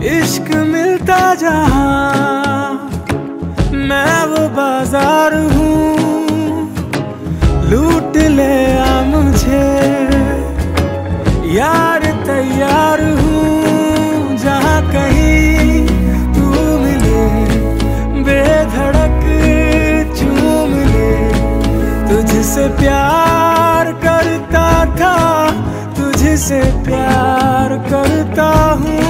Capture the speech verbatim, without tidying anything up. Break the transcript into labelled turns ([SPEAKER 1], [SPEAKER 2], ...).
[SPEAKER 1] इश्क मिलता जहां मैं वो बाजार हूँ, लूट ले आ मुझे यार, तैयार हूँ जहाँ कहीं तू मिले, बेधड़क चूम ले। तुझसे प्यार करता था, तुझसे प्यार करता हूँ।